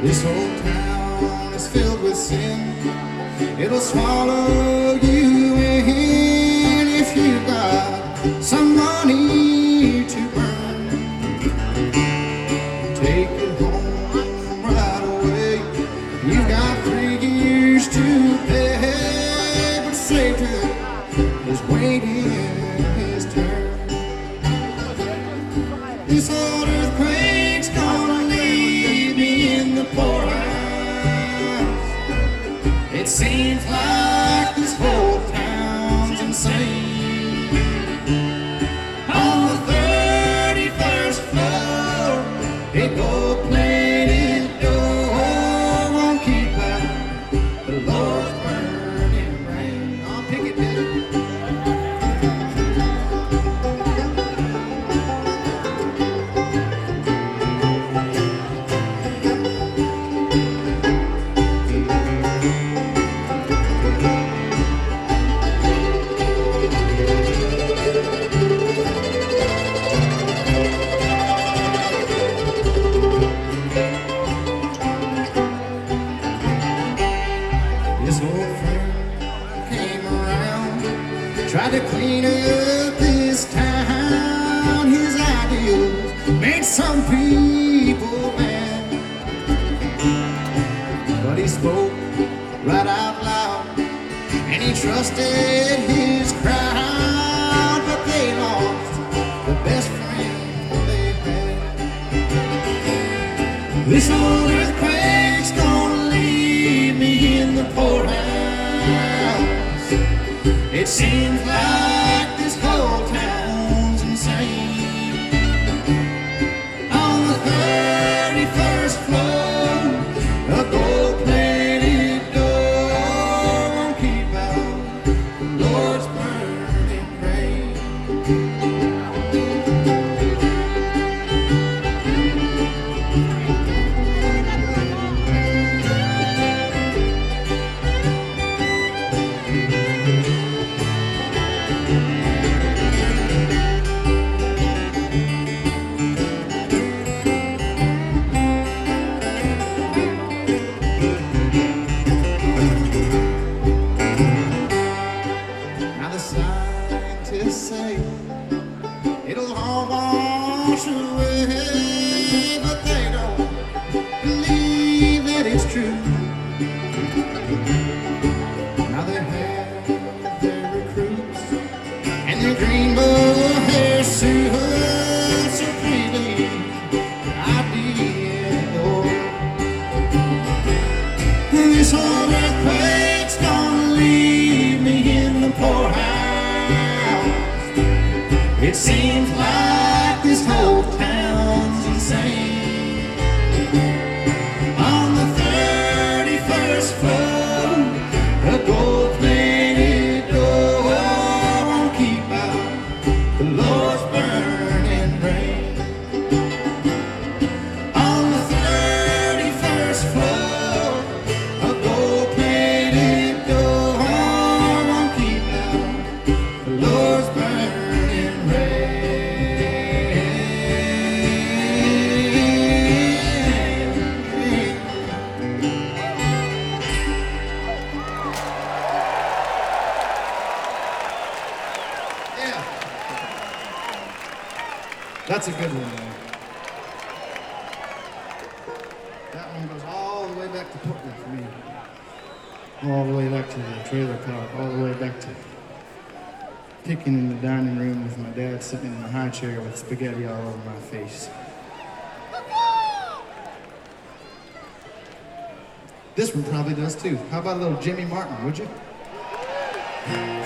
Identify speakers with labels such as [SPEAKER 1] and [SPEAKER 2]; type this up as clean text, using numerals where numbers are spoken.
[SPEAKER 1] This whole town is filled with sin. It'll swallow you in if you got some money to burn. Take it home right away. You've got 3 years to pay, but Satan is waiting his turn. This old earthquake's gonna leave me in the poorhouse. It seems like this whole town's insane. On the 31st floor, a gold-plated door won't keep out the Lord's burning rain. I'll pick it down. This old friend came around, tried to clean up this town. His ideals made some people mad, but he spoke right out loud, and he trusted his crowd. But they lost the best friend they had. This old earthquake's gonna leave me in the poorhouse. It seems like this whole town's insane. On the 31st floor, a gold-plated door won't keep out the Lord's burning rain. Now the scientists say it'll all wash away, but they don't believe that it's true. Now they have their recruits and their green hair suits are freely ideal. This whole earthquake's gonna leave me in the poorhouse. It seems like this whole town's insane. On the 31st floor, a gold-plated door won't keep out the Lord's burning rain. On the 31st floor, a gold-plated door won't keep out the Lord's burning rain. Yeah, that's a good one, man. That one goes all the way back to Portland for me. All the way back to the trailer park, all the way back to picking in the dining room with my dad sitting in the high chair with spaghetti all over my face. This one probably does too. How about a little Jimmy Martin, would you?